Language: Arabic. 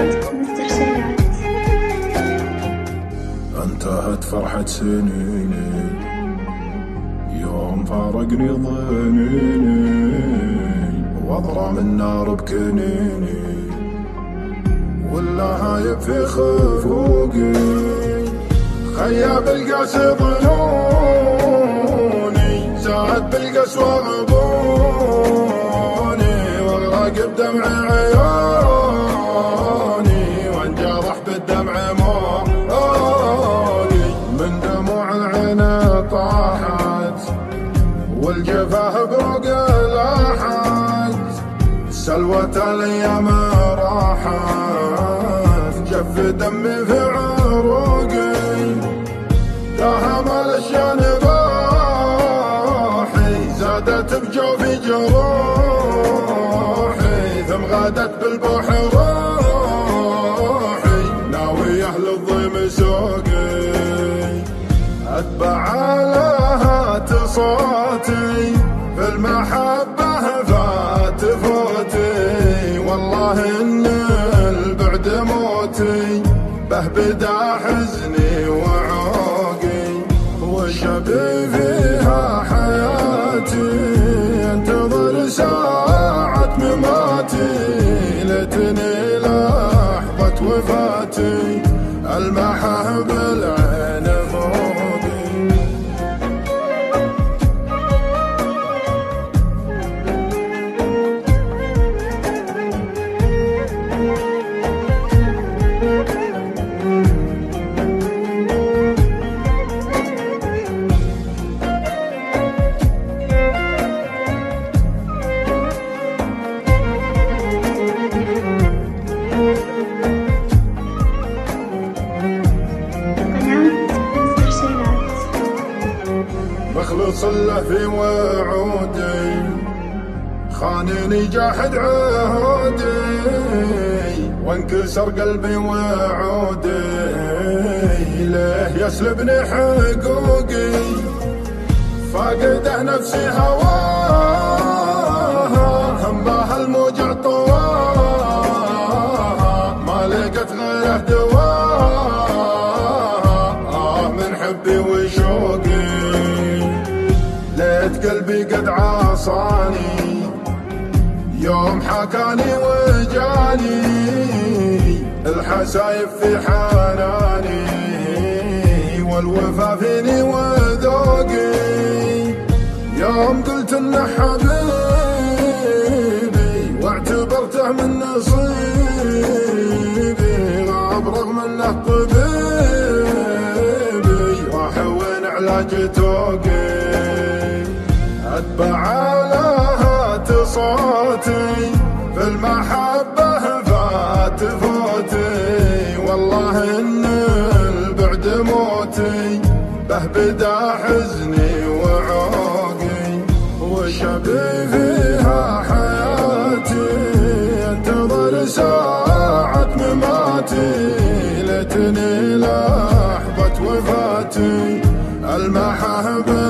مسترسلات. انتهت فرحة سنيني يوم فارقني ضنيني، واضرم النار بكنيني ولا هايب في خفوقي. خياب القاس ظنوني، زاد بالقسوة غبوني، واغرق بدمع عيوني، وانجرح بالدمع موعودي. من دموع العين طاحت والجفاه بروق لاحت، سلوة الايام راحت، جف دمي في عروقي. داهم الاشيان روحي، زادت بجوفي جروحي، ثم غادت بالبوح روحي، ناوي اهل الضيم سوقي. اتبع لهات صوتي في المحبة فات فوتي، والله ان البعد موتي، به بدا حزني وعوقي. وشبي فيها حياتي، انتظر ساعة مماتي، ليتني لحظة وفاتي، المحها بالعين فوقي. مخلص له في وعودي، خانني جاحد عهودي، وانكسر قلبي وعودي، ليه يسلبني حقوقي. فاقده نفسي هواها، همها الموجع طواها، ما لقت غيره دواها، من حبي وشوقي. ليت قلبي قد عاصاني يوم حكاني وجاني، الحسايب في حناني، والوفا فيني وذوقي. يوم قلت انه حبيبي واعتبرته من نصيبي، غاب رغم انه طبيبي، واحون علاج توقي. اتبع لهات صوتي في المحبة فات فوتي، والله ان البعد موتي، به بدا حزني وعوقي. وشبي فيها حياتي، انتظر ساعة مماتي، ليتني لحظة وفاتي، المحها